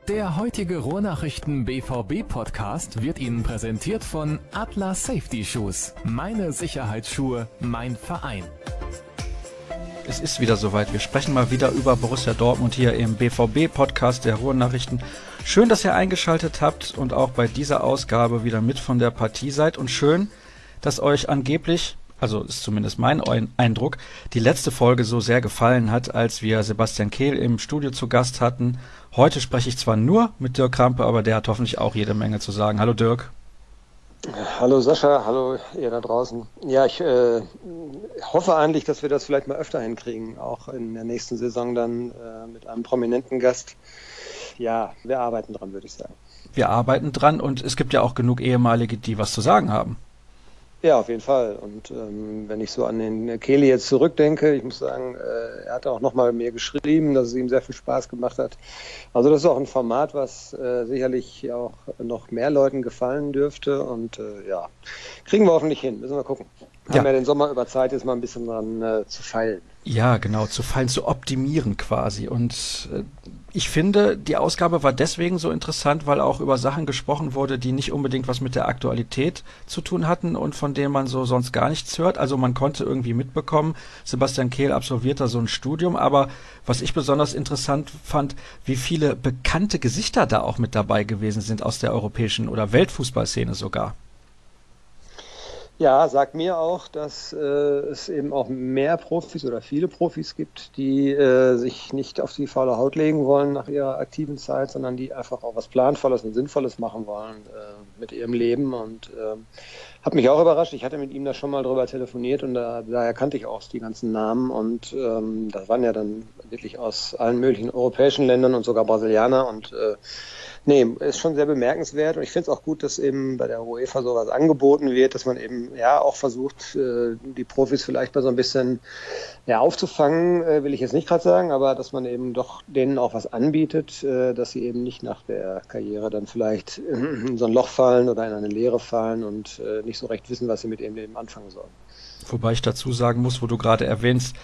Der heutige Ruhrnachrichten BVB-Podcast wird Ihnen präsentiert von Adler Safety Shoes. Meine Sicherheitsschuhe, mein Verein. Es ist wieder soweit. Wir sprechen mal wieder über Borussia Dortmund hier im BVB-Podcast der Ruhrnachrichten. Schön, dass ihr eingeschaltet habt und auch bei dieser Ausgabe wieder mit von der Partie seid. Und schön, dass euch angeblich, also ist zumindest mein Eindruck, die letzte Folge so sehr gefallen hat, als wir Sebastian Kehl im Studio zu Gast hatten. Heute spreche ich zwar nur mit Dirk Krampe, aber der hat hoffentlich auch jede Menge zu sagen. Hallo Dirk. Hallo Sascha, hallo ihr da draußen. Ja, ich hoffe eigentlich, dass wir das vielleicht mal öfter hinkriegen, auch in der nächsten Saison dann mit einem prominenten Gast. Ja, wir arbeiten dran, würde ich sagen. Wir arbeiten dran und es gibt ja auch genug Ehemalige, die was zu sagen haben. Ja, auf jeden Fall. Und wenn ich so an den Kehl jetzt zurückdenke, ich muss sagen, er hat auch nochmal mir geschrieben, dass es ihm sehr viel Spaß gemacht hat. Also das ist auch ein Format, was sicherlich auch noch mehr Leuten gefallen dürfte. Und ja, kriegen wir hoffentlich hin. Müssen wir gucken. Haben ja den Sommer über Zeit, jetzt mal ein bisschen dran zu feilen. Ja, genau, zu feilen, zu optimieren quasi. Und ich finde, die Ausgabe war deswegen so interessant, weil auch über Sachen gesprochen wurde, die nicht unbedingt was mit der Aktualität zu tun hatten und von denen man so sonst gar nichts hört. Also man konnte irgendwie mitbekommen, Sebastian Kehl absolviert da so ein Studium, aber was ich besonders interessant fand, wie viele bekannte Gesichter da auch mit dabei gewesen sind aus der europäischen oder Weltfußballszene sogar. Ja, sagt mir auch, dass es eben auch mehr Profis oder viele Profis gibt, die sich nicht auf die faule Haut legen wollen nach ihrer aktiven Zeit, sondern die einfach auch was Planvolles und Sinnvolles machen wollen mit ihrem Leben. Und hat mich auch überrascht. Ich hatte mit ihm da schon mal drüber telefoniert und daher kannte ich auch die ganzen Namen. Und das waren ja dann wirklich aus allen möglichen europäischen Ländern und sogar Brasilianer. Und nee, ist schon sehr bemerkenswert und ich finde es auch gut, dass eben bei der UEFA sowas angeboten wird, dass man eben ja auch versucht, die Profis vielleicht mal so ein bisschen aufzufangen, will ich jetzt nicht gerade sagen, aber dass man eben doch denen auch was anbietet, dass sie eben nicht nach der Karriere dann vielleicht in so ein Loch fallen oder in eine Leere fallen und nicht so recht wissen, was sie mit ihrem Leben anfangen sollen. Wobei ich dazu sagen muss, wo du gerade erwähnst,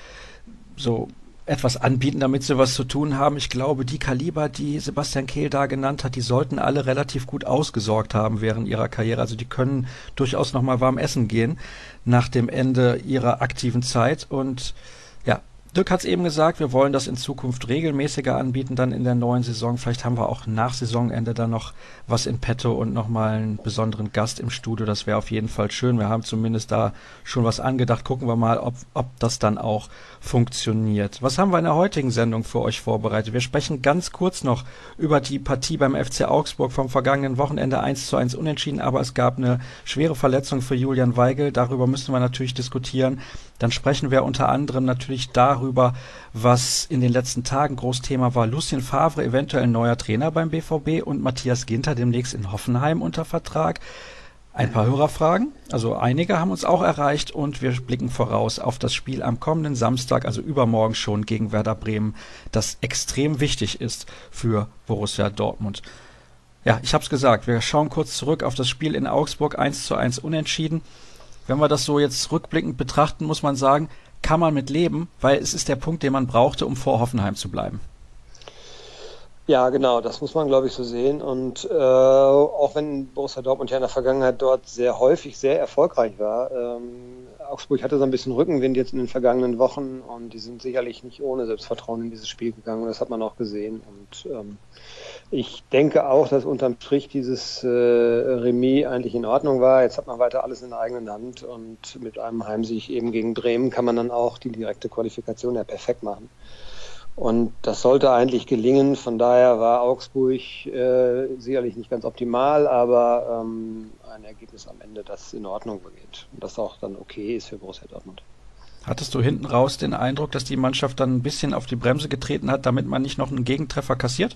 so etwas anbieten, damit sie was zu tun haben. Ich glaube, die Kaliber, die Sebastian Kehl da genannt hat, die sollten alle relativ gut ausgesorgt haben während ihrer Karriere. Also die können durchaus noch mal warm essen gehen nach dem Ende ihrer aktiven Zeit. Und ja, Dirk hat es eben gesagt, wir wollen das in Zukunft regelmäßiger anbieten, dann in der neuen Saison. Vielleicht haben wir auch nach Saisonende dann noch was in petto und nochmal einen besonderen Gast im Studio. Das wäre auf jeden Fall schön. Wir haben zumindest da schon was angedacht. Gucken wir mal, ob das dann auch funktioniert. Was haben wir in der heutigen Sendung für euch vorbereitet? Wir sprechen ganz kurz noch über die Partie beim FC Augsburg vom vergangenen Wochenende 1:1 unentschieden, aber es gab eine schwere Verletzung für Julian Weigl. Darüber müssen wir natürlich diskutieren. Dann sprechen wir unter anderem natürlich darüber, was in den letzten Tagen Großthema war. Lucien Favre, eventuell neuer Trainer beim BVB und Matthias Ginter demnächst in Hoffenheim unter Vertrag. Ein paar Hörerfragen, also einige haben uns auch erreicht und wir blicken voraus auf das Spiel am kommenden Samstag, also übermorgen schon gegen Werder Bremen, das extrem wichtig ist für Borussia Dortmund. Ja, ich habe es gesagt, wir schauen kurz zurück auf das Spiel in Augsburg, 1:1 unentschieden. Wenn wir das so jetzt rückblickend betrachten, muss man sagen, kann man mit leben, weil es ist der Punkt, den man brauchte, um vor Hoffenheim zu bleiben. Ja, genau, das muss man, glaube ich, so sehen. Und auch wenn Borussia Dortmund ja in der Vergangenheit dort sehr häufig sehr erfolgreich war, Augsburg hatte so ein bisschen Rückenwind jetzt in den vergangenen Wochen und die sind sicherlich nicht ohne Selbstvertrauen in dieses Spiel gegangen und das hat man auch gesehen. Und ich denke auch, dass unterm Strich dieses Remis eigentlich in Ordnung war. Jetzt hat man weiter alles in der eigenen Hand und mit einem Heimsieg eben gegen Bremen kann man dann auch die direkte Qualifikation ja perfekt machen. Und das sollte eigentlich gelingen. Von daher war Augsburg sicherlich nicht ganz optimal, aber ein Ergebnis am Ende, das in Ordnung geht und das auch dann okay ist für Borussia Dortmund. Hattest du hinten raus den Eindruck, dass die Mannschaft dann ein bisschen auf die Bremse getreten hat, damit man nicht noch einen Gegentreffer kassiert?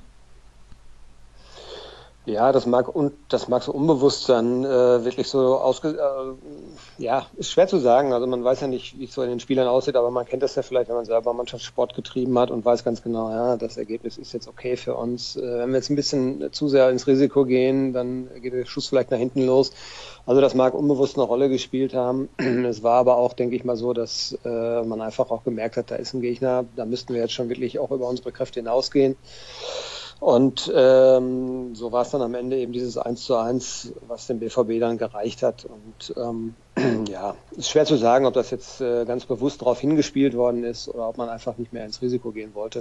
Ja, das mag so unbewusst dann wirklich so ja, ist schwer zu sagen. Also man weiß ja nicht, wie es so in den Spielern aussieht, aber man kennt das ja vielleicht, wenn man selber Mannschaftssport getrieben hat und weiß ganz genau, ja, das Ergebnis ist jetzt okay für uns. Wenn wir jetzt ein bisschen zu sehr ins Risiko gehen, dann geht der Schuss vielleicht nach hinten los. Also das mag unbewusst eine Rolle gespielt haben. Es war aber auch, denke ich mal, so, dass man einfach auch gemerkt hat, da ist ein Gegner, da müssten wir jetzt schon wirklich auch über unsere Kräfte hinausgehen. Und so war es dann am Ende eben dieses 1:1, was dem BVB dann gereicht hat. Und ja, ist schwer zu sagen, ob das jetzt ganz bewusst darauf hingespielt worden ist oder ob man einfach nicht mehr ins Risiko gehen wollte.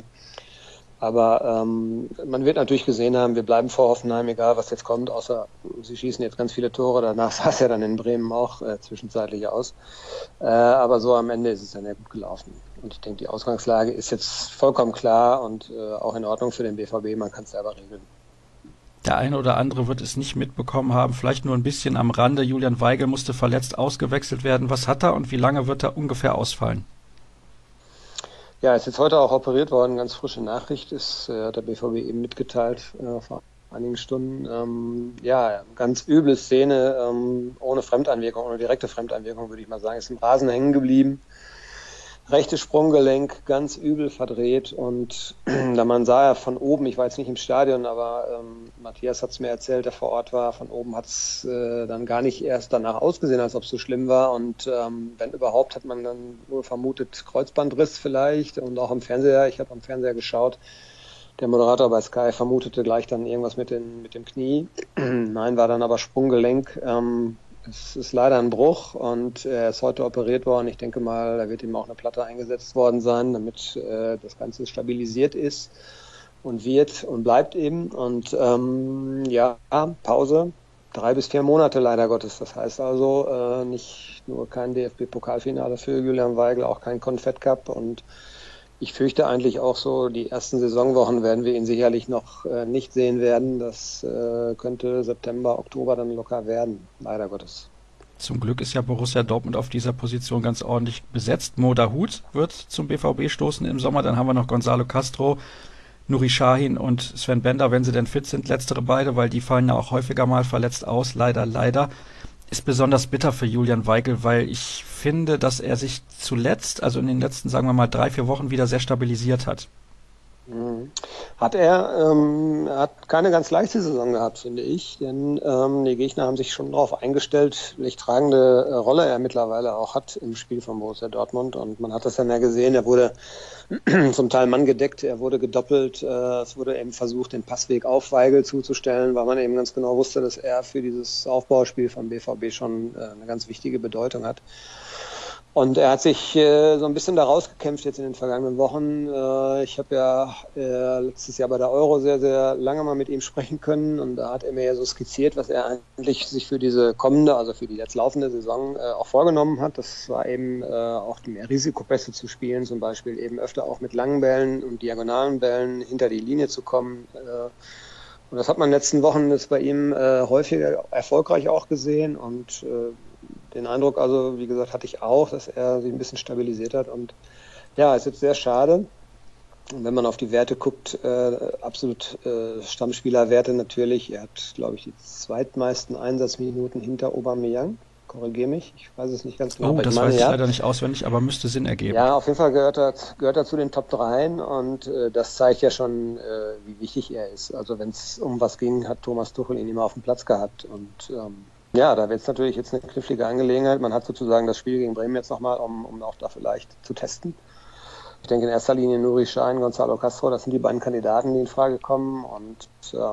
Aber man wird natürlich gesehen haben, wir bleiben vor Hoffenheim, egal was jetzt kommt, außer sie schießen jetzt ganz viele Tore. Danach sah es ja dann in Bremen auch zwischenzeitlich aus. Aber so am Ende ist es dann ja gut gelaufen. Und ich denke, die Ausgangslage ist jetzt vollkommen klar und auch in Ordnung für den BVB. Man kann es selber regeln. Der eine oder andere wird es nicht mitbekommen haben, vielleicht nur ein bisschen am Rande. Julian Weigl musste verletzt ausgewechselt werden. Was hat er und wie lange wird er ungefähr ausfallen? Ja, ist jetzt heute auch operiert worden, ganz frische Nachricht, hat der BVB eben mitgeteilt vor einigen Stunden. Ja, ganz üble Szene, ohne Fremdeinwirkung, ohne direkte Fremdeinwirkung, würde ich mal sagen, ist im Rasen hängen geblieben. Rechte Sprunggelenk ganz übel verdreht und da man sah ja von oben, ich war jetzt nicht im Stadion, aber Matthias hat es mir erzählt, der vor Ort war, von oben hat es dann gar nicht erst danach ausgesehen, als ob es so schlimm war und wenn überhaupt, hat man dann wohl vermutet Kreuzbandriss vielleicht und auch am Fernseher, ich habe am Fernseher geschaut, der Moderator bei Sky vermutete gleich dann irgendwas mit dem Knie, nein, war dann aber Sprunggelenk. Es ist leider ein Bruch und er ist heute operiert worden. Ich denke mal, da wird ihm auch eine Platte eingesetzt worden sein, damit das Ganze stabilisiert ist und wird und bleibt eben. Und ja, Pause, 3 bis 4 Monate leider Gottes. Das heißt also nicht nur kein DFB-Pokalfinale für Julian Weigl, auch kein Confed Cup. Und ich fürchte eigentlich auch so, die ersten Saisonwochen werden wir ihn sicherlich noch nicht sehen werden. Das könnte September, Oktober dann locker werden, leider Gottes. Zum Glück ist ja Borussia Dortmund auf dieser Position ganz ordentlich besetzt. Mo Dahoud wird zum BVB stoßen im Sommer. Dann haben wir noch Gonzalo Castro, Nuri Sahin und Sven Bender, wenn sie denn fit sind. Letztere beide, weil die fallen ja auch häufiger mal verletzt aus. Leider. Ist besonders bitter für Julian Weigl, weil ich finde, dass er sich zuletzt, also in den letzten, sagen wir mal, 3-4 Wochen wieder sehr stabilisiert hat. Hat er hat keine ganz leichte Saison gehabt, finde ich, denn die Gegner haben sich schon darauf eingestellt, welche tragende Rolle er mittlerweile auch hat im Spiel von Borussia Dortmund und man hat das dann ja gesehen, er wurde zum Teil manngedeckt, er wurde gedoppelt, es wurde eben versucht, den Passweg auf Weigl zuzustellen, weil man eben ganz genau wusste, dass er für dieses Aufbauspiel vom BVB schon eine ganz wichtige Bedeutung hat. Und er hat sich so ein bisschen da rausgekämpft jetzt in den vergangenen Wochen. Ich habe ja letztes Jahr bei der Euro sehr, sehr lange mal mit ihm sprechen können und da hat er mir ja so skizziert, was er eigentlich sich für diese kommende, also für die jetzt laufende Saison auch vorgenommen hat. Das war eben auch mehr Risikopässe zu spielen, zum Beispiel eben öfter auch mit langen Bällen und diagonalen Bällen hinter die Linie zu kommen. Und das hat man in den letzten Wochen ist bei ihm häufiger erfolgreich auch gesehen und den Eindruck, also wie gesagt, hatte ich auch, dass er sich ein bisschen stabilisiert hat und ja, ist jetzt sehr schade. Und wenn man auf die Werte guckt, absolut Stammspielerwerte natürlich. Er hat, glaube ich, die zweitmeisten Einsatzminuten hinter Aubameyang. Korrigiere mich, ich weiß es nicht ganz genau. Oh, das weiß ich leider nicht auswendig, aber müsste Sinn ergeben. Ja, auf jeden Fall gehört er zu den Top 3 und das zeigt ja schon, wie wichtig er ist. Also wenn es um was ging, hat Thomas Tuchel ihn immer auf dem Platz gehabt und ja, da wird es natürlich jetzt eine knifflige Angelegenheit. Man hat sozusagen das Spiel gegen Bremen jetzt nochmal, um auch da vielleicht zu testen. Ich denke in erster Linie Nuri Sahin, Gonzalo Castro, das sind die beiden Kandidaten, die in Frage kommen. Und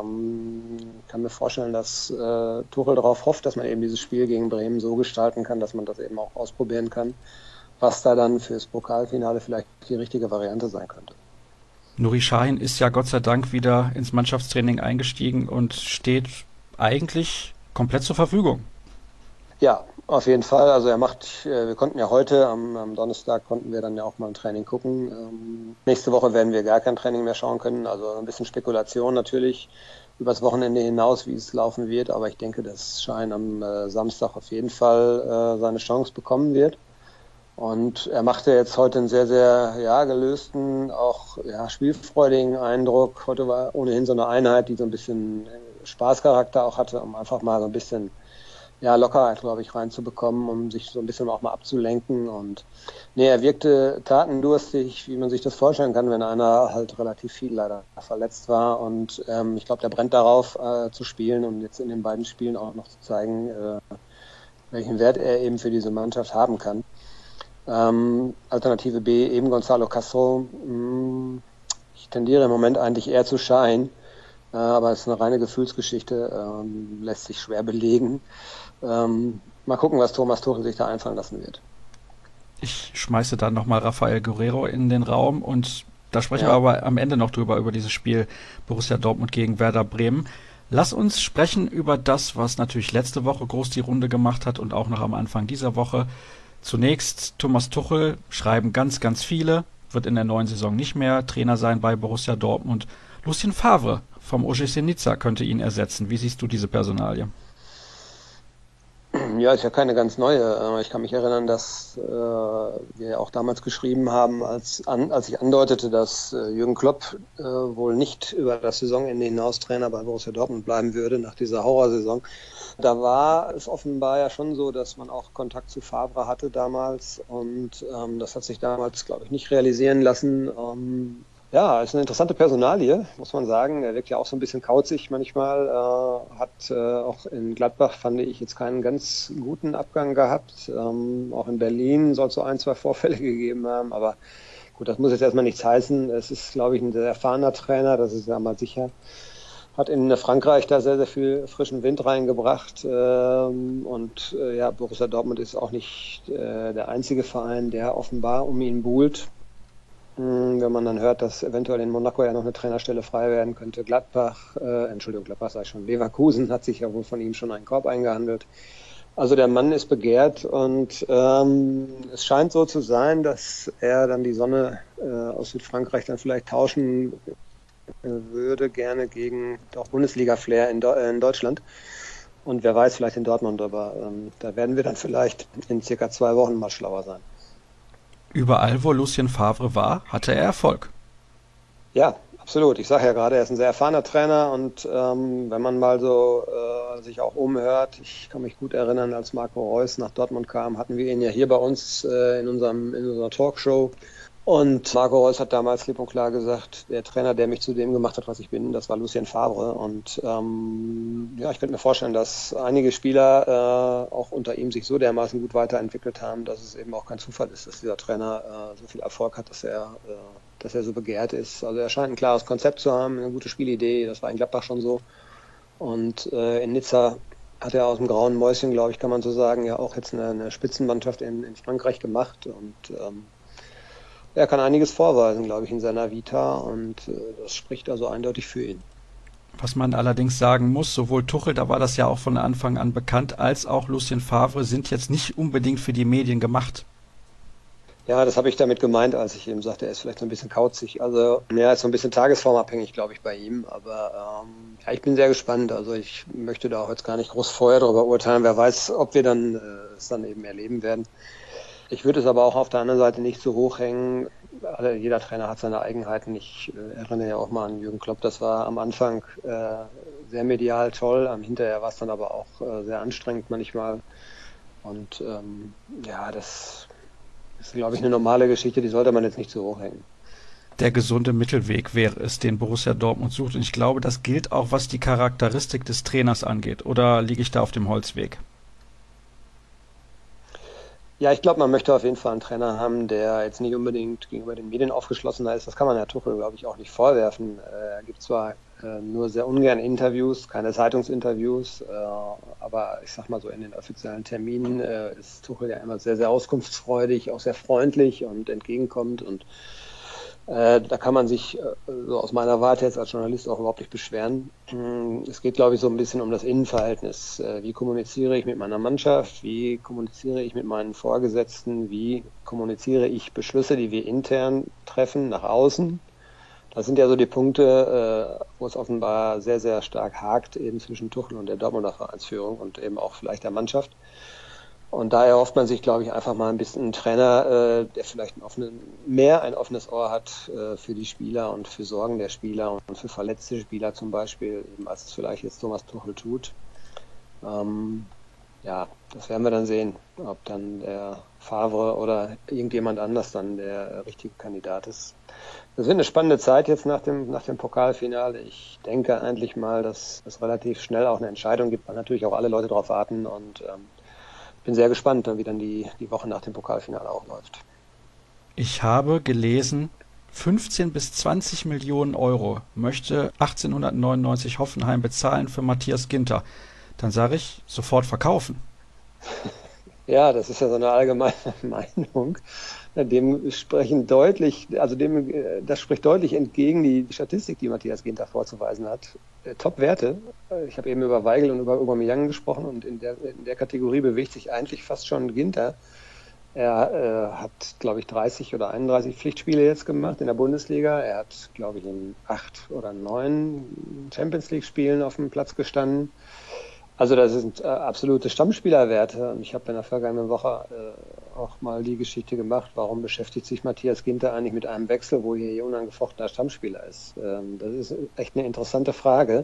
kann mir vorstellen, dass Tuchel darauf hofft, dass man eben dieses Spiel gegen Bremen so gestalten kann, dass man das eben auch ausprobieren kann, was da dann fürs Pokalfinale vielleicht die richtige Variante sein könnte. Nuri Sahin ist ja Gott sei Dank wieder ins Mannschaftstraining eingestiegen und steht eigentlich komplett zur Verfügung. Ja, auf jeden Fall. Also wir konnten ja heute, am Donnerstag konnten wir dann ja auch mal ein Training gucken. Nächste Woche werden wir gar kein Training mehr schauen können. Also ein bisschen Spekulation natürlich übers Wochenende hinaus, wie es laufen wird. Aber ich denke, dass Sahin am Samstag auf jeden Fall seine Chance bekommen wird. Und er machte jetzt heute einen sehr, sehr gelösten, auch spielfreudigen Eindruck. Heute war ohnehin so eine Einheit, die so ein bisschen Spaßcharakter auch hatte, um einfach mal so ein bisschen Lockerheit, glaube ich, reinzubekommen, um sich so ein bisschen auch mal abzulenken. Und er wirkte tatendurstig, wie man sich das vorstellen kann, wenn einer halt relativ viel leider verletzt war. Und ich glaube, der brennt darauf, zu spielen und jetzt in den beiden Spielen auch noch zu zeigen, welchen Wert er eben für diese Mannschaft haben kann. Alternative B, eben Gonzalo Castro. Ich tendiere im Moment eigentlich eher zu Sahin. Aber es ist eine reine Gefühlsgeschichte, lässt sich schwer belegen. Mal gucken, was Thomas Tuchel sich da einfallen lassen wird. Ich schmeiße dann nochmal Rafael Guerrero in den Raum und da sprechen wir aber am Ende noch drüber, über dieses Spiel Borussia Dortmund gegen Werder Bremen. Lass uns sprechen über das, was natürlich letzte Woche groß die Runde gemacht hat und auch noch am Anfang dieser Woche. Zunächst Thomas Tuchel, schreiben ganz, ganz viele, wird in der neuen Saison nicht mehr Trainer sein bei Borussia Dortmund. Lucien Favre vom OGC Nizza könnte ihn ersetzen. Wie siehst du diese Personalie? Ja, ist ja keine ganz neue. Ich kann mich erinnern, dass wir auch damals geschrieben haben, als ich andeutete, dass Jürgen Klopp wohl nicht über das Saisonende hinaus Trainer bei Borussia Dortmund bleiben würde nach dieser Horrorsaison. Da war es offenbar ja schon so, dass man auch Kontakt zu Favre hatte damals und das hat sich damals, glaube ich, nicht realisieren lassen. Ja, ist eine interessante Personalie, muss man sagen. Er wirkt ja auch so ein bisschen kauzig manchmal. Hat auch in Gladbach, fand ich, jetzt keinen ganz guten Abgang gehabt. Auch in Berlin soll es so 1, 2 Vorfälle gegeben haben. Aber gut, das muss jetzt erstmal nichts heißen. Es ist, glaube ich, ein sehr erfahrener Trainer, das ist ja mal sicher. Hat in Frankreich da sehr, sehr viel frischen Wind reingebracht. Ja, Borussia Dortmund ist auch nicht der einzige Verein, der offenbar um ihn buhlt. Wenn man dann hört, dass eventuell in Monaco ja noch eine Trainerstelle frei werden könnte. Gladbach sag ich schon, Leverkusen hat sich ja wohl von ihm schon einen Korb eingehandelt. Also der Mann ist begehrt und es scheint so zu sein, dass er dann die Sonne aus Südfrankreich dann vielleicht tauschen würde, gerne gegen auch Bundesliga-Flair in Deutschland. Und wer weiß, vielleicht in Dortmund, aber da werden wir dann vielleicht in circa 2 Wochen mal schlauer sein. Überall, wo Lucien Favre war, hatte er Erfolg. Ja, absolut. Ich sage ja gerade, er ist ein sehr erfahrener Trainer und wenn man mal so sich auch umhört, ich kann mich gut erinnern, als Marco Reus nach Dortmund kam, hatten wir ihn ja hier bei uns in unserer Talkshow. Und Marco Reus hat damals klipp und klar gesagt, der Trainer, der mich zu dem gemacht hat, was ich bin, das war Lucien Favre. Und ich könnte mir vorstellen, dass einige Spieler auch unter ihm sich so dermaßen gut weiterentwickelt haben, dass es eben auch kein Zufall ist, dass dieser Trainer so viel Erfolg hat, dass er so begehrt ist. Also er scheint ein klares Konzept zu haben, eine gute Spielidee, das war in Gladbach schon so. Und in Nizza hat er aus dem grauen Mäuschen, glaube ich, kann man so sagen, ja auch jetzt eine Spitzenmannschaft in Frankreich gemacht und er kann einiges vorweisen, glaube ich, in seiner Vita und das spricht also eindeutig für ihn. Was man allerdings sagen muss, sowohl Tuchel, da war das ja auch von Anfang an bekannt, als auch Lucien Favre sind jetzt nicht unbedingt für die Medien gemacht. Ja, das habe ich damit gemeint, als ich eben sagte, er ist vielleicht so ein bisschen kauzig. Also, ja, ist so ein bisschen tagesformabhängig, glaube ich, bei ihm. Aber ich bin sehr gespannt. Also ich möchte da auch jetzt gar nicht groß vorher darüber urteilen. Wer weiß, ob wir dann es dann eben erleben werden. Ich würde es aber auch auf der anderen Seite nicht so hoch hängen. Jeder Trainer hat seine Eigenheiten. Ich erinnere ja auch mal an Jürgen Klopp. Das war am Anfang sehr medial toll. Hinterher war es dann aber auch sehr anstrengend manchmal. Und das ist, glaube ich, eine normale Geschichte. Die sollte man jetzt nicht so hoch hängen. Der gesunde Mittelweg wäre es, den Borussia Dortmund sucht. Und ich glaube, das gilt auch, was die Charakteristik des Trainers angeht. Oder liege ich da auf dem Holzweg? Ja, ich glaube, man möchte auf jeden Fall einen Trainer haben, der jetzt nicht unbedingt gegenüber den Medien aufgeschlossener ist. Das kann man Herrn Tuchel, glaube ich, auch nicht vorwerfen. Er gibt zwar nur sehr ungern Interviews, keine Zeitungsinterviews, aber ich sag mal so, in den offiziellen Terminen ist Tuchel ja immer sehr, sehr auskunftsfreudig, auch sehr freundlich und entgegenkommend und da kann man sich so aus meiner Warte jetzt als Journalist auch überhaupt nicht beschweren. Es geht, glaube ich, so ein bisschen um das Innenverhältnis. Wie kommuniziere ich mit meiner Mannschaft? Wie kommuniziere ich mit meinen Vorgesetzten? Wie kommuniziere ich Beschlüsse, die wir intern treffen, nach außen? Das sind ja so die Punkte, wo es offenbar sehr, sehr stark hakt, eben zwischen Tuchel und der Dortmunder Vereinsführung und eben auch vielleicht der Mannschaft. Und da erhofft man sich, glaube ich, einfach mal ein bisschen einen Trainer, der vielleicht ein offenes Ohr hat für die Spieler und für Sorgen der Spieler und für verletzte Spieler zum Beispiel, eben als es vielleicht jetzt Thomas Tuchel tut. Das werden wir dann sehen, ob dann der Favre oder irgendjemand anders dann der richtige Kandidat ist. Das wird eine spannende Zeit jetzt nach dem Pokalfinale. Ich denke eigentlich mal, dass es relativ schnell auch eine Entscheidung gibt, weil natürlich auch alle Leute darauf warten und bin sehr gespannt, wie dann die Woche nach dem Pokalfinale auch läuft. Ich habe gelesen, 15 bis 20 Millionen Euro möchte 1899 Hoffenheim bezahlen für Matthias Ginter. Dann sage ich, sofort verkaufen. Ja, das ist ja so eine allgemeine Meinung. Das spricht deutlich entgegen die Statistik, die Matthias Ginter vorzuweisen hat. Top-Werte. Ich habe eben über Weigl und über Aubameyang gesprochen und in der Kategorie bewegt sich eigentlich fast schon Ginter. Er hat, glaube ich, 30 oder 31 Pflichtspiele jetzt gemacht in der Bundesliga. Er hat, glaube ich, in 8 oder 9 Champions-League-Spielen auf dem Platz gestanden. Also das sind absolute Stammspielerwerte. Und ich habe in der vergangenen Woche auch mal die Geschichte gemacht, warum beschäftigt sich Matthias Ginter eigentlich mit einem Wechsel, wo hier unangefochtener Stammspieler ist. Das ist echt eine interessante Frage.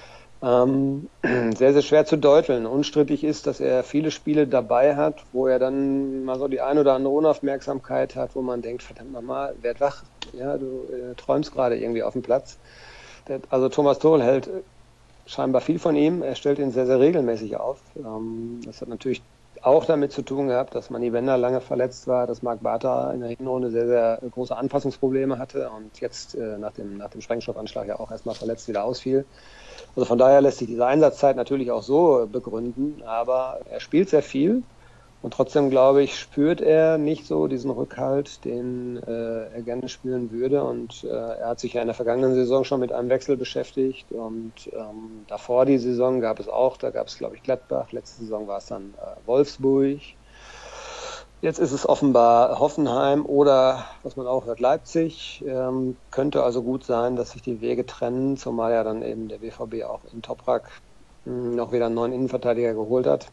Sehr, sehr schwer zu deuteln. Unstrittig ist, dass er viele Spiele dabei hat, wo er dann mal so die ein oder andere Unaufmerksamkeit hat, wo man denkt, verdammt nochmal, werd wach, ja, du träumst gerade irgendwie auf dem Platz. Also Thomas Tuchel hält scheinbar viel von ihm. Er stellt ihn sehr, sehr regelmäßig auf. Das hat natürlich auch damit zu tun gehabt, dass Manny Wender lange verletzt war, dass Marc Bartra in der Hinrunde sehr, sehr große Anpassungsprobleme hatte und jetzt nach dem Sprengstoffanschlag ja auch erstmal verletzt wieder ausfiel. Also von daher lässt sich diese Einsatzzeit natürlich auch so begründen, aber er spielt sehr viel und trotzdem, glaube ich, spürt er nicht so diesen Rückhalt, den er gerne spielen würde, und er hat sich ja in der vergangenen Saison schon mit einem Wechsel beschäftigt und davor die Saison da gab es, glaube ich, Gladbach, letzte Saison war es dann Wolfsburg. Jetzt ist es offenbar Hoffenheim oder, was man auch hört, Leipzig. Könnte also gut sein, dass sich die Wege trennen, zumal ja dann eben der BVB auch in Toprak noch wieder einen neuen Innenverteidiger geholt hat.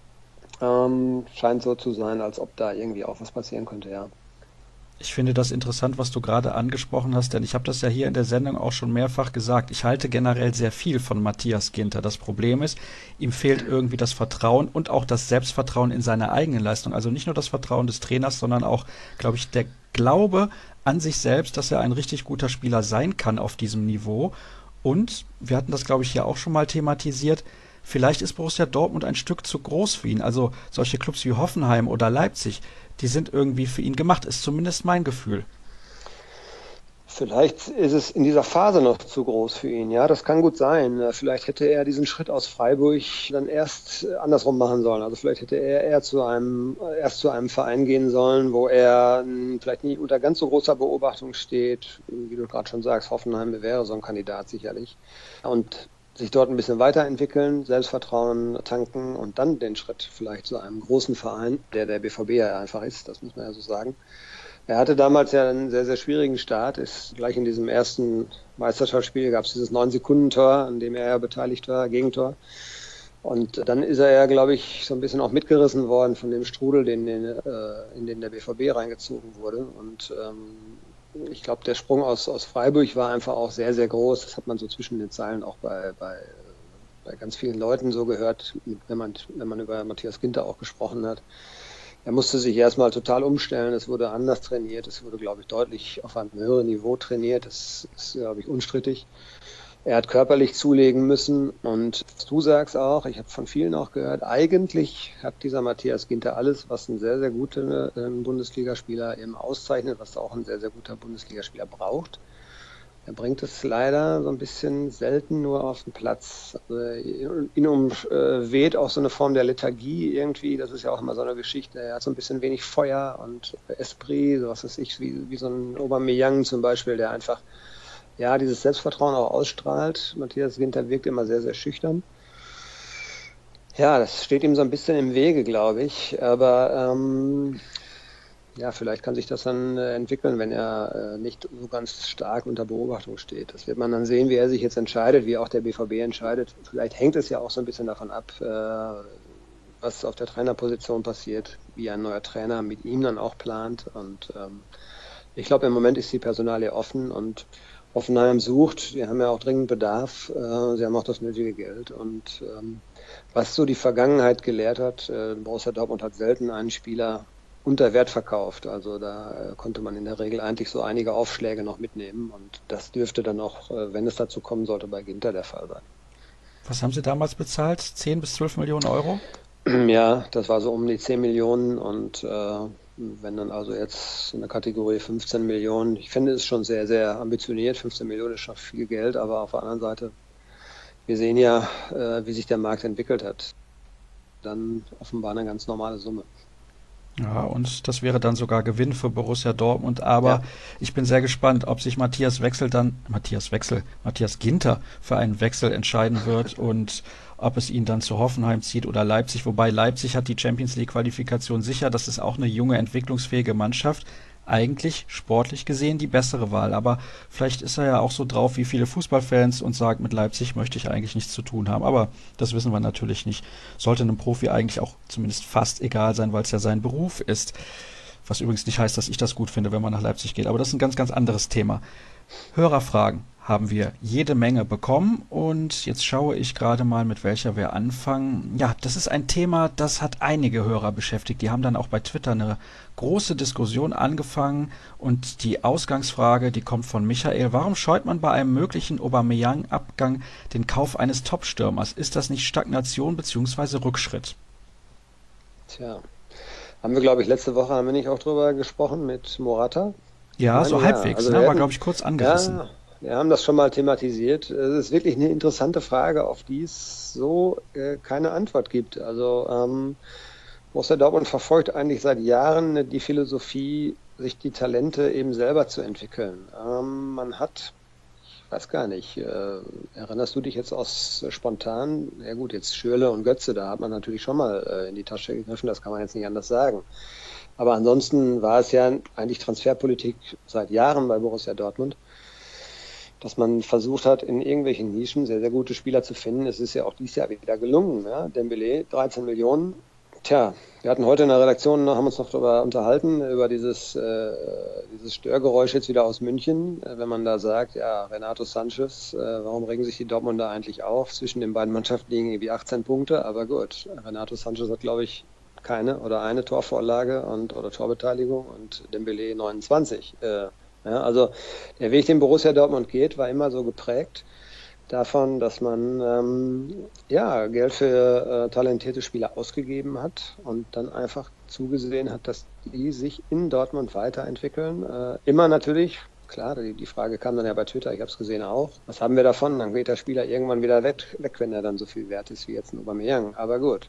Scheint so zu sein, als ob da irgendwie auch was passieren könnte, ja. Ich finde das interessant, was du gerade angesprochen hast, denn ich habe das ja hier in der Sendung auch schon mehrfach gesagt. Ich halte generell sehr viel von Matthias Ginter. Das Problem ist, ihm fehlt irgendwie das Vertrauen und auch das Selbstvertrauen in seine eigene Leistung. Also nicht nur das Vertrauen des Trainers, sondern auch, glaube ich, der Glaube an sich selbst, dass er ein richtig guter Spieler sein kann auf diesem Niveau. Und wir hatten das, glaube ich, hier auch schon mal thematisiert. Vielleicht ist Borussia Dortmund ein Stück zu groß für ihn. Also solche Clubs wie Hoffenheim oder Leipzig, die sind irgendwie für ihn gemacht, ist zumindest mein Gefühl. Vielleicht ist es in dieser Phase noch zu groß für ihn, ja, das kann gut sein. Vielleicht hätte er diesen Schritt aus Freiburg dann erst andersrum machen sollen. Also vielleicht hätte er erst zu einem Verein gehen sollen, wo er vielleicht nicht unter ganz so großer Beobachtung steht. Wie du gerade schon sagst, Hoffenheim wäre so ein Kandidat sicherlich. Und sich dort ein bisschen weiterentwickeln, Selbstvertrauen tanken und dann den Schritt vielleicht zu einem großen Verein, der BVB ja einfach ist, das muss man ja so sagen. Er hatte damals ja einen sehr, sehr schwierigen Start, ist gleich in diesem ersten Meisterschaftsspiel gab es dieses 9-Sekunden-Tor, an dem er ja beteiligt war, Gegentor. Und dann ist er ja, glaube ich, so ein bisschen auch mitgerissen worden von dem Strudel, in den der BVB reingezogen wurde. Und ich glaube, der Sprung aus Freiburg war einfach auch sehr, sehr groß. Das hat man so zwischen den Zeilen auch bei ganz vielen Leuten so gehört, wenn man über Matthias Ginter auch gesprochen hat. Er musste sich erstmal total umstellen. Es wurde anders trainiert. Es wurde, glaube ich, deutlich auf einem höheren Niveau trainiert. Das ist, glaube ich, unstrittig. Er hat körperlich zulegen müssen und was du sagst auch, ich habe von vielen auch gehört, eigentlich hat dieser Matthias Ginter alles, was ein sehr, sehr guter Bundesligaspieler eben auszeichnet, was auch ein sehr, sehr guter Bundesligaspieler braucht. Er bringt es leider so ein bisschen selten nur auf den Platz. Also ihn umweht auch so eine Form der Lethargie irgendwie, das ist ja auch immer so eine Geschichte. Er hat so ein bisschen wenig Feuer und Esprit, so was weiß ich, wie so ein Aubameyang zum Beispiel, der einfach ja, dieses Selbstvertrauen auch ausstrahlt. Matthias Ginter wirkt immer sehr, sehr schüchtern. Ja, das steht ihm so ein bisschen im Wege, glaube ich. Aber ja, vielleicht kann sich das dann entwickeln, wenn er nicht so ganz stark unter Beobachtung steht. Das wird man dann sehen, wie er sich jetzt entscheidet, wie auch der BVB entscheidet. Vielleicht hängt es ja auch so ein bisschen davon ab, was auf der Trainerposition passiert, wie ein neuer Trainer mit ihm dann auch plant. Und ich glaube, im Moment ist die Personalie offen und Hoffenheim sucht, die haben ja auch dringend Bedarf, sie haben auch das nötige Geld und was so die Vergangenheit gelehrt hat, Borussia Dortmund hat selten einen Spieler unter Wert verkauft, also da konnte man in der Regel eigentlich so einige Aufschläge noch mitnehmen und das dürfte dann auch, wenn es dazu kommen sollte, bei Ginter der Fall sein. Was haben Sie damals bezahlt? 10 bis 12 Millionen Euro? Ja, das war so um die 10 Millionen und Wenn dann also jetzt in der Kategorie 15 Millionen, ich finde es schon sehr, sehr ambitioniert, 15 Millionen ist schon viel Geld, aber auf der anderen Seite, wir sehen ja, wie sich der Markt entwickelt hat. Dann offenbar eine ganz normale Summe. Ja, und das wäre dann sogar Gewinn für Borussia Dortmund. Aber Ja. ich bin sehr gespannt, ob sich Matthias Ginter für einen Wechsel entscheiden wird und ob es ihn dann zu Hoffenheim zieht oder Leipzig. Wobei Leipzig hat die Champions League Qualifikation sicher. Das ist auch eine junge, entwicklungsfähige Mannschaft. Eigentlich sportlich gesehen die bessere Wahl. Aber vielleicht ist er ja auch so drauf wie viele Fußballfans und sagt, mit Leipzig möchte ich eigentlich nichts zu tun haben. Aber das wissen wir natürlich nicht. Sollte einem Profi eigentlich auch zumindest fast egal sein, weil es ja sein Beruf ist. Was übrigens nicht heißt, dass ich das gut finde, wenn man nach Leipzig geht. Aber das ist ein ganz, ganz anderes Thema. Hörerfragen haben wir jede Menge bekommen und jetzt schaue ich gerade mal, mit welcher wir anfangen. Ja, das ist ein Thema, das hat einige Hörer beschäftigt. Die haben dann auch bei Twitter eine große Diskussion angefangen und die Ausgangsfrage, die kommt von Michael. Warum scheut man bei einem möglichen Aubameyang-Abgang den Kauf eines Top-Stürmers? Ist das nicht Stagnation bzw. Rückschritt? Tja, haben wir, glaube ich, letzte Woche, haben wir nicht auch drüber gesprochen mit Morata? Ja, Ich so meine, ja. halbwegs, Also ne? wir War, hatten, glaube ich, kurz angerissen. ja, wir haben das schon mal thematisiert. Es ist wirklich eine interessante Frage, auf die es so keine Antwort gibt. Also Borussia Dortmund verfolgt eigentlich seit Jahren die Philosophie, sich die Talente eben selber zu entwickeln. Man hat, ich weiß gar nicht, erinnerst du dich jetzt aus spontan? Ja gut, jetzt Schürrle und Götze, da hat man natürlich schon mal in die Tasche gegriffen, das kann man jetzt nicht anders sagen. Aber ansonsten war es ja eigentlich Transferpolitik seit Jahren bei Borussia Dortmund, dass man versucht hat, in irgendwelchen Nischen sehr, sehr gute Spieler zu finden. Es ist ja auch dieses Jahr wieder gelungen. Ja? Dembélé, 13 Millionen. Tja, wir hatten heute in der Redaktion, haben uns noch darüber unterhalten, über dieses Störgeräusch jetzt wieder aus München. Wenn man da sagt, ja, Renato Sanches, warum regen sich die Dortmunder eigentlich auf? Zwischen den beiden Mannschaften liegen irgendwie 18 Punkte, aber gut, Renato Sanches hat, glaube ich, keine oder eine Torvorlage oder Torbeteiligung und Dembélé 29. Ja, also der Weg, den Borussia Dortmund geht, war immer so geprägt davon, dass man Geld für talentierte Spieler ausgegeben hat und dann einfach zugesehen hat, dass die sich in Dortmund weiterentwickeln. Immer natürlich, klar, die Frage kam dann ja bei Twitter, ich habe es gesehen auch, was haben wir davon? Dann geht der Spieler irgendwann wieder weg, wenn er dann so viel wert ist wie jetzt ein Aubameyang. Aber gut.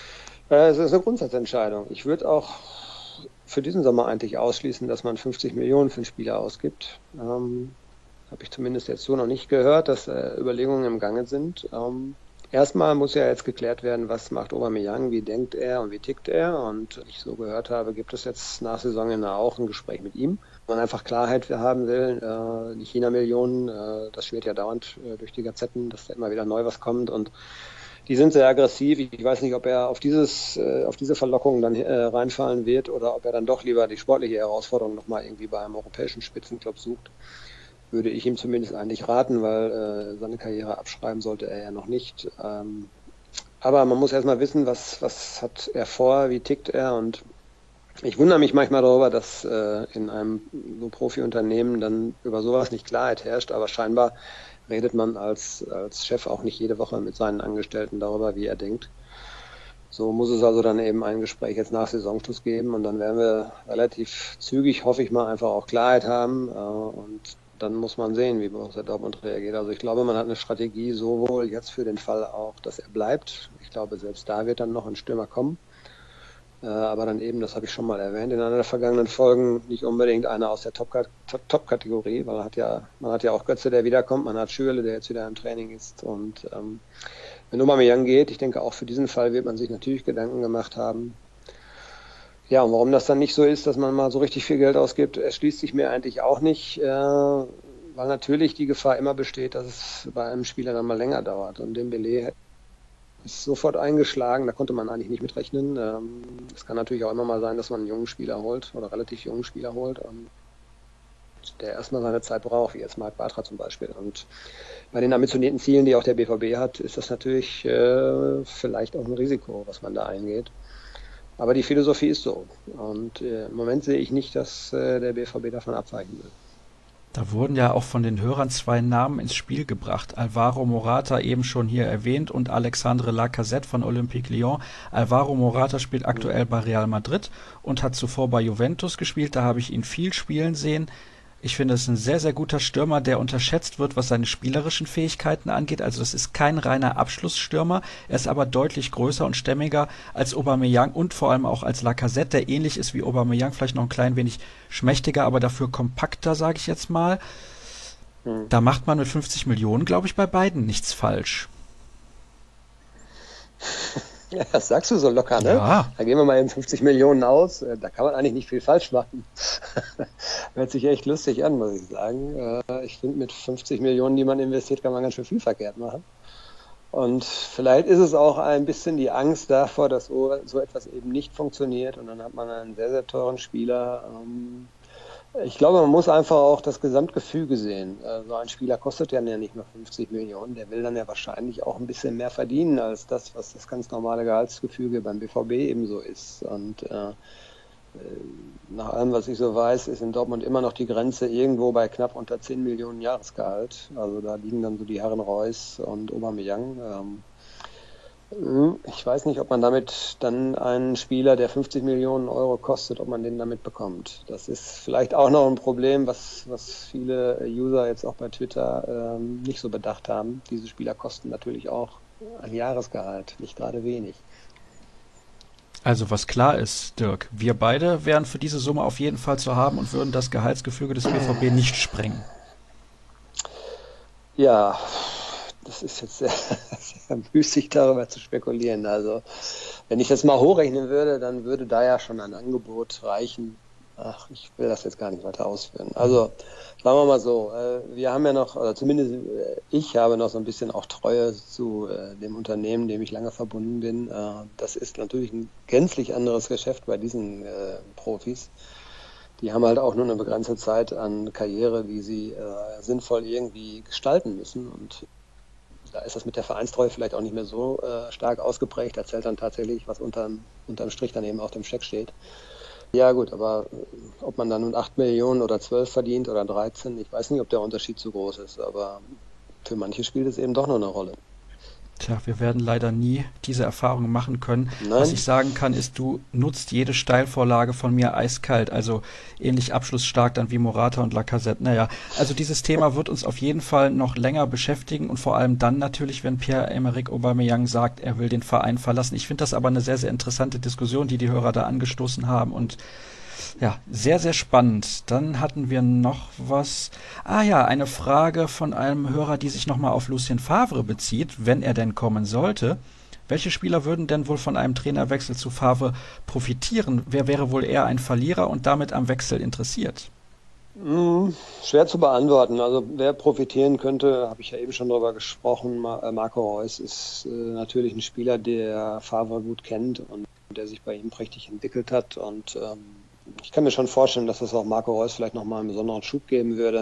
Es ist eine Grundsatzentscheidung. Ich würde auch für diesen Sommer eigentlich ausschließen, dass man 50 Millionen für einen Spieler ausgibt. Habe ich zumindest jetzt so noch nicht gehört, dass Überlegungen im Gange sind. Erstmal muss ja jetzt geklärt werden, was macht Aubameyang, wie denkt er und wie tickt er. Und wie ich so gehört habe, gibt es jetzt nach Saisonende auch ein Gespräch mit ihm. Wenn man einfach Klarheit haben will, die China-Millionen, das schwirrt ja dauernd durch die Gazetten, dass da immer wieder neu was kommt und die sind sehr aggressiv. Ich weiß nicht, ob er auf diese Verlockung dann reinfallen wird oder ob er dann doch lieber die sportliche Herausforderung nochmal irgendwie bei einem europäischen Spitzenclub sucht. Würde ich ihm zumindest eigentlich raten, weil seine Karriere abschreiben sollte er ja noch nicht. Aber man muss erstmal wissen, was hat er vor, wie tickt er. Und ich wundere mich manchmal darüber, dass in einem so Profi-Unternehmen dann über sowas nicht Klarheit herrscht. Aber scheinbar redet man als Chef auch nicht jede Woche mit seinen Angestellten darüber, wie er denkt. So muss es also dann eben ein Gespräch jetzt nach Saisonschluss geben und dann werden wir relativ zügig, hoffe ich mal, einfach auch Klarheit haben und dann muss man sehen, wie Borussia Dortmund reagiert. Also ich glaube, man hat eine Strategie sowohl jetzt für den Fall auch, dass er bleibt. Ich glaube, selbst da wird dann noch ein Stürmer kommen. Aber dann eben, das habe ich schon mal erwähnt in einer der vergangenen Folgen, nicht unbedingt einer aus der Top-Kategorie, weil man hat ja auch Götze, der wiederkommt, man hat Schürrle, der jetzt wieder im Training ist und wenn Aubameyang geht, ich denke auch für diesen Fall wird man sich natürlich Gedanken gemacht haben. Ja, und warum das dann nicht so ist, dass man mal so richtig viel Geld ausgibt, erschließt sich mir eigentlich auch nicht, weil natürlich die Gefahr immer besteht, dass es bei einem Spieler dann mal länger dauert und Dembélé ist sofort eingeschlagen, da konnte man eigentlich nicht mitrechnen. Es kann natürlich auch immer mal sein, dass man einen jungen Spieler holt oder relativ jungen Spieler holt, der erstmal seine Zeit braucht, wie jetzt Marc Bartra zum Beispiel. Und bei den ambitionierten Zielen, die auch der BVB hat, ist das natürlich vielleicht auch ein Risiko, was man da eingeht. Aber die Philosophie ist so. Und im Moment sehe ich nicht, dass der BVB davon abweichen will. Da wurden ja auch von den Hörern 2 Namen ins Spiel gebracht. Alvaro Morata, eben schon hier erwähnt, und Alexandre Lacazette von Olympique Lyon. Alvaro Morata spielt aktuell bei Real Madrid und hat zuvor bei Juventus gespielt. Da habe ich ihn viel spielen sehen. Ich finde, es ist ein sehr, sehr guter Stürmer, der unterschätzt wird, was seine spielerischen Fähigkeiten angeht. Also das ist kein reiner Abschlussstürmer. Er ist aber deutlich größer und stämmiger als Aubameyang und vor allem auch als Lacazette, der ähnlich ist wie Aubameyang, vielleicht noch ein klein wenig schmächtiger, aber dafür kompakter, sage ich jetzt mal. Da macht man mit 50 Millionen, glaube ich, bei beiden nichts falsch. Ja, das sagst du so locker, ne? Ja. Da gehen wir mal eben 50 Millionen aus. Da kann man eigentlich nicht viel falsch machen. Hört sich echt lustig an, muss ich sagen. Ich finde, mit 50 Millionen, die man investiert, kann man ganz schön viel verkehrt machen. Und vielleicht ist es auch ein bisschen die Angst davor, dass so etwas eben nicht funktioniert. Und dann hat man einen sehr, sehr teuren Spieler. Ich glaube, man muss einfach auch das Gesamtgefüge sehen. So ein Spieler kostet ja nicht nur 50 Millionen. Der will dann ja wahrscheinlich auch ein bisschen mehr verdienen als das, was das ganz normale Gehaltsgefüge beim BVB ebenso ist. Und nach allem, was ich so weiß, ist in Dortmund immer noch die Grenze irgendwo bei knapp unter 10 Millionen Jahresgehalt. Also da liegen dann so die Herren Reus und Aubameyang. Ich weiß nicht, ob man damit dann einen Spieler, der 50 Millionen Euro kostet, ob man den damit bekommt. Das ist vielleicht auch noch ein Problem, was viele User jetzt auch bei Twitter nicht so bedacht haben. Diese Spieler kosten natürlich auch ein Jahresgehalt, nicht gerade wenig. Also was klar ist, Dirk, wir beide wären für diese Summe auf jeden Fall zu haben und würden das Gehaltsgefüge des BVB nicht sprengen. Ja, das ist jetzt sehr, sehr müßig, darüber zu spekulieren. Also, wenn ich das mal hochrechnen würde, dann würde da ja schon ein Angebot reichen. Ach, ich will das jetzt gar nicht weiter ausführen. Also, sagen wir mal so, wir haben ja noch, oder zumindest ich habe noch so ein bisschen auch Treue zu dem Unternehmen, dem ich lange verbunden bin. Das ist natürlich ein gänzlich anderes Geschäft bei diesen Profis. Die haben halt auch nur eine begrenzte Zeit an Karriere, die sie sinnvoll irgendwie gestalten müssen. Und da ist das mit der Vereinstreue vielleicht auch nicht mehr so stark ausgeprägt. Da zählt dann tatsächlich, was unterm Strich dann eben auf dem Scheck steht. Ja gut, aber ob man dann nun 8 Millionen oder 12 verdient oder 13, ich weiß nicht, ob der Unterschied so groß ist. Aber für manche spielt es eben doch noch eine Rolle. Tja, wir werden leider nie diese Erfahrung machen können. Nein. Was ich sagen kann, ist, du nutzt jede Steilvorlage von mir eiskalt, also ähnlich abschlussstark dann wie Morata und Lacazette. Naja, also dieses Thema wird uns auf jeden Fall noch länger beschäftigen und vor allem dann natürlich, wenn Pierre-Emerick Aubameyang sagt, er will den Verein verlassen. Ich finde das aber eine sehr, sehr interessante Diskussion, die Hörer da angestoßen haben und ja, sehr, sehr spannend. Dann hatten wir noch was. Ah ja, eine Frage von einem Hörer, die sich nochmal auf Lucien Favre bezieht, wenn er denn kommen sollte. Welche Spieler würden denn wohl von einem Trainerwechsel zu Favre profitieren? Wer wäre wohl eher ein Verlierer und damit am Wechsel interessiert? Schwer zu beantworten. Also wer profitieren könnte, habe ich ja eben schon drüber gesprochen. Marco Reus ist natürlich ein Spieler, der Favre gut kennt und der sich bei ihm prächtig entwickelt hat und ich kann mir schon vorstellen, dass das auch Marco Reus vielleicht nochmal einen besonderen Schub geben würde.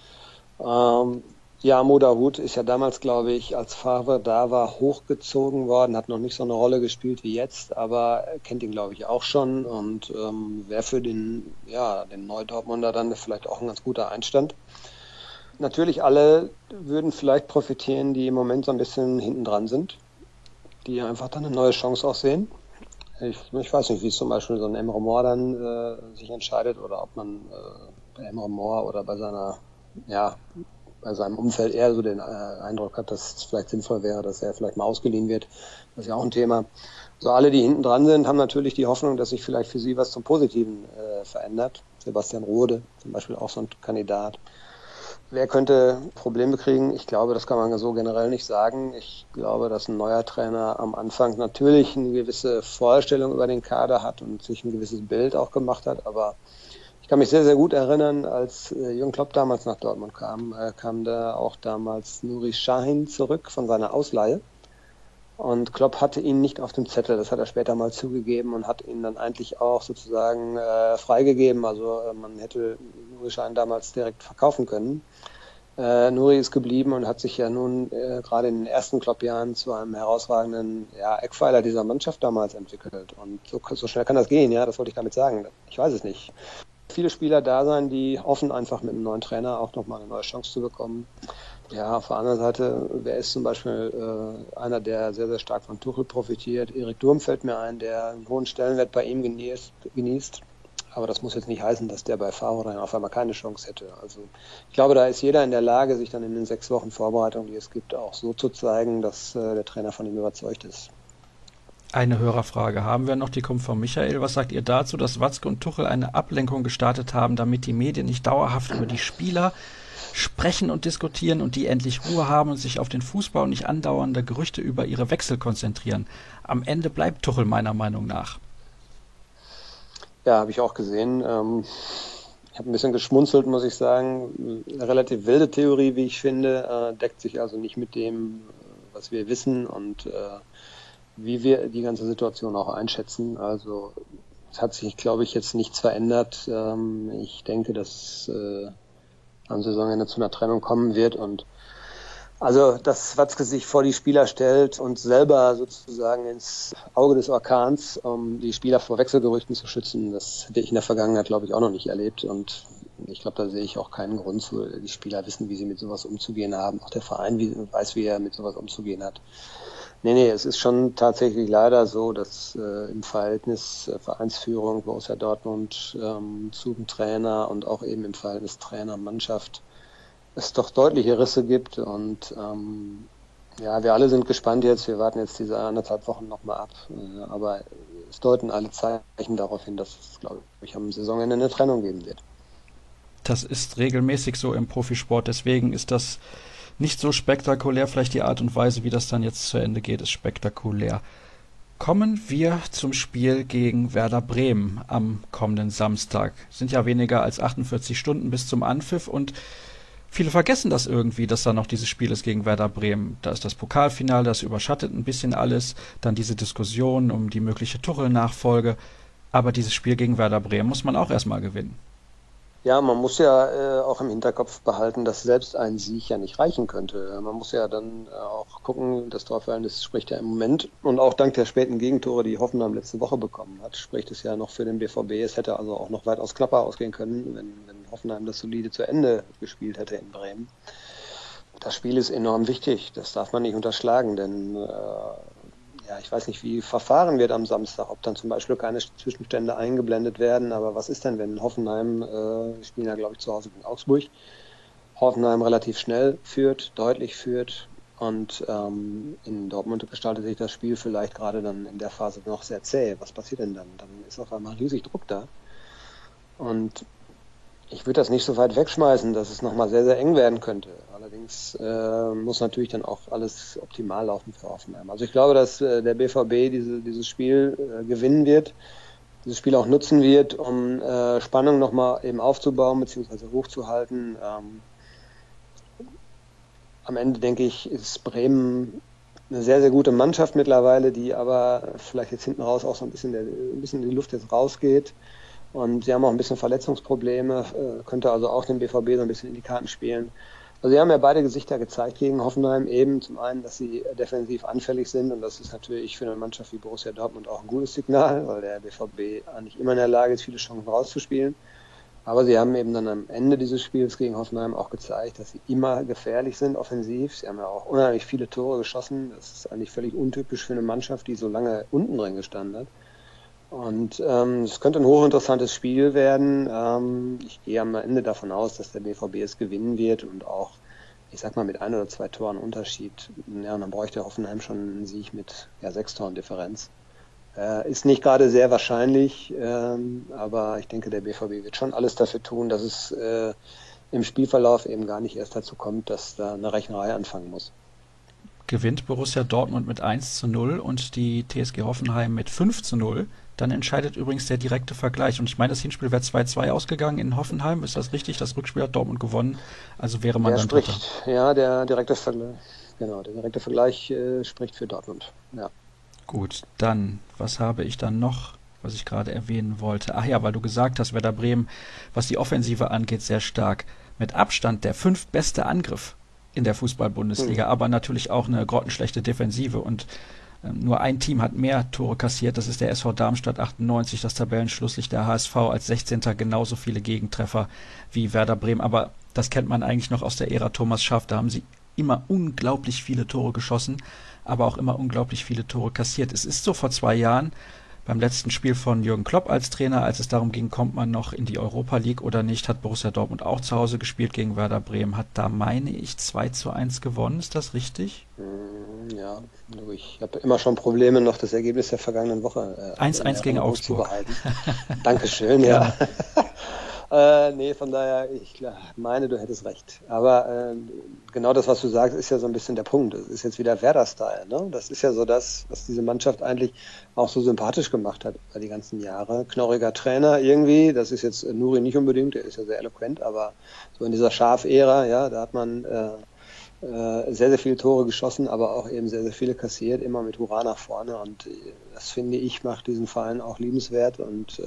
Ja, Mo Dahoud ist ja damals, glaube ich, als Favre da war, hochgezogen worden, hat noch nicht so eine Rolle gespielt wie jetzt, aber kennt ihn, glaube ich, auch schon und wäre für den Neu-Dortmunder dann vielleicht auch ein ganz guter Einstand. Natürlich alle würden vielleicht profitieren, die im Moment so ein bisschen hinten dran sind, die einfach dann eine neue Chance auch sehen. Ich weiß nicht, wie es zum Beispiel so ein Emre Mor dann sich entscheidet oder ob man bei Emre Mor oder bei seinem Umfeld eher so den Eindruck hat, dass es vielleicht sinnvoll wäre, dass er vielleicht mal ausgeliehen wird. Das ist ja auch ein Thema. So alle, die hinten dran sind, haben natürlich die Hoffnung, dass sich vielleicht für sie was zum Positiven verändert. Sebastian Rode zum Beispiel auch so ein Kandidat. Wer könnte Probleme kriegen? Ich glaube, das kann man so generell nicht sagen. Ich glaube, dass ein neuer Trainer am Anfang natürlich eine gewisse Vorstellung über den Kader hat und sich ein gewisses Bild auch gemacht hat. Aber ich kann mich sehr, sehr gut erinnern, als Jürgen Klopp damals nach Dortmund kam da auch damals Nuri Sahin zurück von seiner Ausleihe. Und Klopp hatte ihn nicht auf dem Zettel, das hat er später mal zugegeben und hat ihn dann eigentlich auch sozusagen freigegeben. Also man hätte Nuri Sahin damals direkt verkaufen können. Nuri ist geblieben und hat sich ja nun gerade in den ersten Klopp-Jahren zu einem herausragenden Eckpfeiler dieser Mannschaft damals entwickelt. Und so schnell kann das gehen, ja, das wollte ich damit sagen. Ich weiß es nicht. viele Spieler da sein, die hoffen einfach mit einem neuen Trainer auch nochmal eine neue Chance zu bekommen. Ja, auf der anderen Seite, wer ist zum Beispiel einer, der sehr, sehr stark von Tuchel profitiert? Erik Durm fällt mir ein, der einen hohen Stellenwert bei ihm genießt. Aber das muss jetzt nicht heißen, dass der bei Favre dann auf einmal keine Chance hätte. Also ich glaube, da ist jeder in der Lage, sich dann in den 6 Wochen Vorbereitung, die es gibt, auch so zu zeigen, dass der Trainer von ihm überzeugt ist. Eine Hörerfrage haben wir noch, die kommt von Michael. Was sagt ihr dazu, dass Watzke und Tuchel eine Ablenkung gestartet haben, damit die Medien nicht dauerhaft über die Spieler sprechen und diskutieren und die endlich Ruhe haben und sich auf den Fußball und nicht andauernde Gerüchte über ihre Wechsel konzentrieren? Am Ende bleibt Tuchel meiner Meinung nach. Ja, habe ich auch gesehen. Ich habe ein bisschen geschmunzelt, muss ich sagen. Eine relativ wilde Theorie, wie ich finde, deckt sich also nicht mit dem, was wir wissen und wie wir die ganze Situation auch einschätzen. Also es hat sich, glaube ich, jetzt nichts verändert. Ich denke, dass am Saisonende zu einer Trennung kommen wird und also, dass Watzke sich vor die Spieler stellt und selber sozusagen ins Auge des Orkans, um die Spieler vor Wechselgerüchten zu schützen, das hätte ich in der Vergangenheit, glaube ich, auch noch nicht erlebt. Und ich glaube, da sehe ich auch keinen Grund zu. Die Spieler wissen, wie sie mit sowas umzugehen haben. Auch der Verein weiß, wie er mit sowas umzugehen hat. Nee, es ist schon tatsächlich leider so, dass im Verhältnis Vereinsführung Borussia Dortmund zu dem Trainer und auch eben im Verhältnis Trainer-Mannschaft es doch deutliche Risse gibt und ja, wir alle sind gespannt jetzt, wir warten jetzt diese 1,5 Wochen nochmal ab, aber es deuten alle Zeichen darauf hin, dass es, glaube ich, am Saisonende eine Trennung geben wird. Das ist regelmäßig so im Profisport, deswegen ist das nicht so spektakulär, vielleicht die Art und Weise, wie das dann jetzt zu Ende geht, ist spektakulär. Kommen wir zum Spiel gegen Werder Bremen am kommenden Samstag. Sind ja weniger als 48 Stunden bis zum Anpfiff und viele vergessen das irgendwie, dass da noch dieses Spiel ist gegen Werder Bremen. Da ist das Pokalfinale, das überschattet ein bisschen alles. Dann diese Diskussion um die mögliche Tuchel-Nachfolge. Aber dieses Spiel gegen Werder Bremen muss man auch erstmal gewinnen. Ja, man muss ja auch im Hinterkopf behalten, dass selbst ein Sieg ja nicht reichen könnte. Man muss ja dann auch gucken, das Torverhältnis spricht ja im Moment und auch dank der späten Gegentore, die Hoffenheim letzte Woche bekommen hat, spricht es ja noch für den BVB. Es hätte also auch noch weitaus knapper ausgehen können, wenn Hoffenheim das solide zu Ende gespielt hätte in Bremen. Das Spiel ist enorm wichtig, das darf man nicht unterschlagen, denn ja, ich weiß nicht, wie verfahren wird am Samstag, ob dann zum Beispiel keine Zwischenstände eingeblendet werden, aber was ist denn, wenn Hoffenheim, wir spielen ja glaube ich zu Hause gegen Augsburg, Hoffenheim relativ schnell führt, deutlich führt und in Dortmund gestaltet sich das Spiel vielleicht gerade dann in der Phase noch sehr zäh. Was passiert denn dann? Dann ist auf einmal riesig Druck da und ich würde das nicht so weit wegschmeißen, dass es nochmal sehr, sehr eng werden könnte. Allerdings muss natürlich dann auch alles optimal laufen für Hoffenheim. Also ich glaube, dass der BVB dieses Spiel gewinnen wird, dieses Spiel auch nutzen wird, um Spannung nochmal eben aufzubauen bzw. hochzuhalten. Am Ende, denke ich, ist Bremen eine sehr, sehr gute Mannschaft mittlerweile, die aber vielleicht jetzt hinten raus auch so ein bisschen die Luft jetzt rausgeht. Und sie haben auch ein bisschen Verletzungsprobleme, könnte also auch den BVB so ein bisschen in die Karten spielen. Also sie haben ja beide Gesichter gezeigt gegen Hoffenheim. Eben zum einen, dass sie defensiv anfällig sind und das ist natürlich für eine Mannschaft wie Borussia Dortmund auch ein gutes Signal, weil der BVB eigentlich immer in der Lage ist, viele Chancen rauszuspielen. Aber sie haben eben dann am Ende dieses Spiels gegen Hoffenheim auch gezeigt, dass sie immer gefährlich sind offensiv. Sie haben ja auch unheimlich viele Tore geschossen. Das ist eigentlich völlig untypisch für eine Mannschaft, die so lange unten drin gestanden hat. Und es könnte ein hochinteressantes Spiel werden. Ich gehe am Ende davon aus, dass der BVB es gewinnen wird und auch, ich sag mal, mit 1 oder 2 Toren Unterschied. Ja, und dann bräuchte Hoffenheim schon einen Sieg mit 6 Toren Differenz. Ist nicht gerade sehr wahrscheinlich, aber ich denke, der BVB wird schon alles dafür tun, dass es im Spielverlauf eben gar nicht erst dazu kommt, dass da eine Rechnerei anfangen muss. Gewinnt Borussia Dortmund mit 1:0 und die TSG Hoffenheim mit 5:0, dann entscheidet übrigens der direkte Vergleich. Und ich meine, das Hinspiel wäre 2:2 ausgegangen in Hoffenheim. Ist das richtig? Das Rückspiel hat Dortmund gewonnen. Also wäre man dann Dritter. Ja, der direkte Vergleich. Genau, der direkte Vergleich spricht für Dortmund. Ja. Gut, dann, was habe ich dann noch, was ich gerade erwähnen wollte? Ach ja, weil du gesagt hast, Werder Bremen, was die Offensive angeht, sehr stark. Mit Abstand der 5. beste Angriff in der Fußball-Bundesliga, aber natürlich auch eine grottenschlechte Defensive. Und Nur ein Team hat mehr Tore kassiert, das ist der SV Darmstadt 98, das Tabellenschlusslicht der HSV als 16. genauso viele Gegentreffer wie Werder Bremen. Aber das kennt man eigentlich noch aus der Ära Thomas Schaff, da haben sie immer unglaublich viele Tore geschossen, aber auch immer unglaublich viele Tore kassiert. Es ist so vor 2 Jahren, beim letzten Spiel von Jürgen Klopp als Trainer, als es darum ging, kommt man noch in die Europa League oder nicht, hat Borussia Dortmund auch zu Hause gespielt gegen Werder Bremen, hat da, meine ich, 2:1 gewonnen. Ist das richtig? Ja, ich habe immer schon Probleme, noch das Ergebnis der vergangenen Woche 1:1 gegen Augsburg. Dankeschön, ja. Nee, von daher, ich meine, du hättest recht. Aber genau das, was du sagst, ist ja so ein bisschen der Punkt. Das ist jetzt wieder Werder-Style. Ne? Das ist ja so das, was diese Mannschaft eigentlich auch so sympathisch gemacht hat über die ganzen Jahre. Knorriger Trainer irgendwie, das ist jetzt Nuri nicht unbedingt, der ist ja sehr eloquent, aber so in dieser Schaf-Ära, ja, da hat man sehr, sehr viele Tore geschossen, aber auch eben sehr, sehr viele kassiert, immer mit Hurra nach vorne. Und das, finde ich, macht diesen Verein auch liebenswert und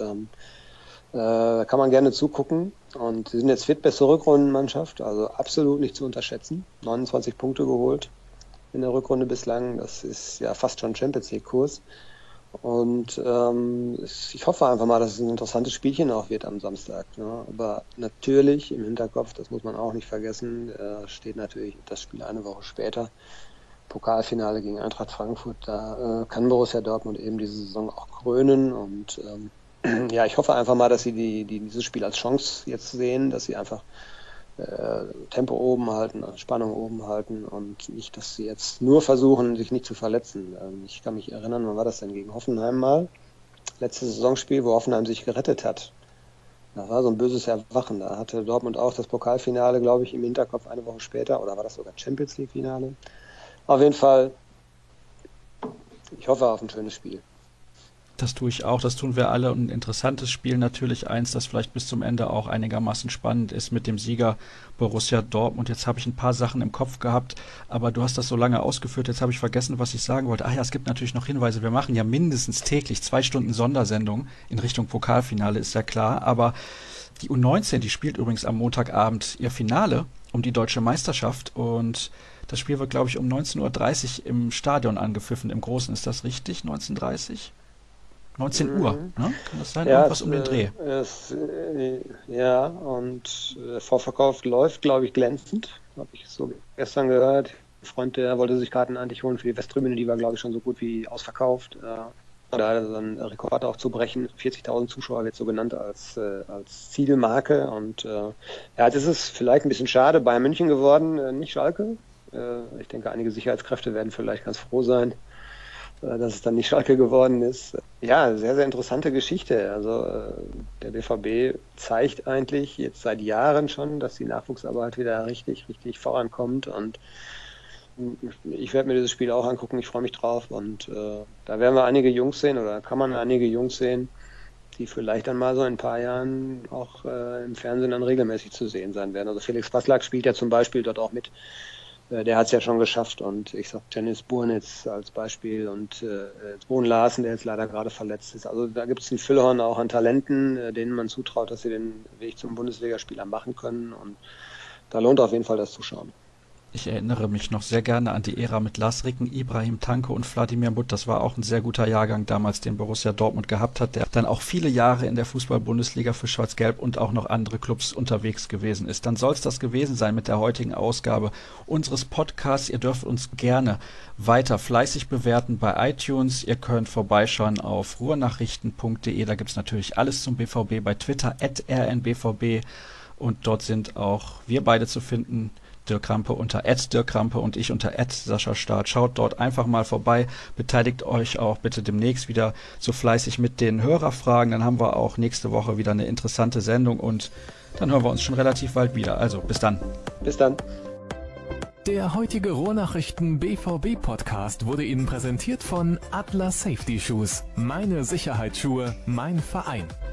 da kann man gerne zugucken. Und sie sind jetzt fit, beste Rückrundenmannschaft, also absolut nicht zu unterschätzen. 29 Punkte geholt in der Rückrunde bislang. Das ist ja fast schon Champions League-Kurs. Und ich hoffe einfach mal, dass es ein interessantes Spielchen auch wird am Samstag. Ne? Aber natürlich im Hinterkopf, das muss man auch nicht vergessen, steht natürlich das Spiel eine Woche später. Pokalfinale gegen Eintracht Frankfurt. Da kann Borussia Dortmund eben diese Saison auch krönen. Und ja, ich hoffe einfach mal, dass sie dieses Spiel als Chance jetzt sehen, dass sie einfach Tempo oben halten, Spannung oben halten und nicht, dass sie jetzt nur versuchen, sich nicht zu verletzen. Ich kann mich erinnern, wann war das denn, gegen Hoffenheim mal? Letztes Saisonspiel, wo Hoffenheim sich gerettet hat. Das war so ein böses Erwachen. Da hatte Dortmund auch das Pokalfinale, glaube ich, im Hinterkopf eine Woche später. Oder war das sogar Champions League-Finale? Auf jeden Fall, ich hoffe auf ein schönes Spiel. Das tue ich auch, das tun wir alle. Und ein interessantes Spiel natürlich, eins, das vielleicht bis zum Ende auch einigermaßen spannend ist mit dem Sieger Borussia Dortmund. Jetzt habe ich ein paar Sachen im Kopf gehabt, aber du hast das so lange ausgeführt, jetzt habe ich vergessen, was ich sagen wollte. Ach ja, es gibt natürlich noch Hinweise. Wir machen ja mindestens täglich 2 Stunden Sondersendung in Richtung Pokalfinale, ist ja klar. Aber die U19, die spielt übrigens am Montagabend ihr Finale um die deutsche Meisterschaft und das Spiel wird, glaube ich, um 19:30 Uhr im Stadion angepfiffen, im Großen. Ist das richtig? 19:30? 19 Uhr, ne? Kann das sein? Ja, irgendwas um den Dreh? Ja, und der Vorverkauf läuft, glaube ich, glänzend. Habe ich so gestern gehört. Ein Freund, der wollte sich Karten eigentlich holen für die Westtribüne, die war, glaube ich, schon so gut wie ausverkauft. Da hat er so einen Rekord auch zu brechen. 40.000 Zuschauer wird so genannt als Zielmarke. Und ja, jetzt ist es vielleicht ein bisschen schade, Bayern München geworden, nicht Schalke. Ich denke, einige Sicherheitskräfte werden vielleicht ganz froh sein, dass es dann nicht Schalke geworden ist. Ja, sehr, sehr interessante Geschichte. Also der BVB zeigt eigentlich jetzt seit Jahren schon, dass die Nachwuchsarbeit wieder richtig vorankommt. Und ich werde mir dieses Spiel auch angucken. Ich freue mich drauf. Und da werden wir einige Jungs sehen, oder kann man einige Jungs sehen, die vielleicht dann mal so in ein paar Jahren auch im Fernsehen dann regelmäßig zu sehen sein werden. Also Felix Passlack spielt ja zum Beispiel dort auch mit. Der hat es ja schon geschafft und ich sag Dennis Burnitz als Beispiel und Bohn Larsen, der jetzt leider gerade verletzt ist. Also da gibt es ein Füllhorn auch an Talenten, denen man zutraut, dass sie den Weg zum Bundesligaspieler machen können und da lohnt auf jeden Fall das Zuschauen. Ich erinnere mich noch sehr gerne an die Ära mit Lars Ricken, Ibrahim Tanke und Wladimir Mutt. Das war auch ein sehr guter Jahrgang damals, den Borussia Dortmund gehabt hat, der dann auch viele Jahre in der Fußball-Bundesliga für Schwarz-Gelb und auch noch andere Clubs unterwegs gewesen ist. Dann soll es das gewesen sein mit der heutigen Ausgabe unseres Podcasts. Ihr dürft uns gerne weiter fleißig bewerten bei iTunes. Ihr könnt vorbeischauen auf ruhrnachrichten.de. Da gibt es natürlich alles zum BVB, bei Twitter @rnbvb und dort sind auch wir beide zu finden. Dirk Krampe unter @dirkkrampe und ich unter @SaschaStart. Schaut dort einfach mal vorbei. Beteiligt euch auch bitte demnächst wieder so fleißig mit den Hörerfragen. Dann haben wir auch nächste Woche wieder eine interessante Sendung und dann hören wir uns schon relativ bald wieder. Also bis dann. Bis dann. Der heutige Ruhrnachrichten BVB Podcast wurde Ihnen präsentiert von Atlas Safety Shoes. Meine Sicherheitsschuhe, mein Verein.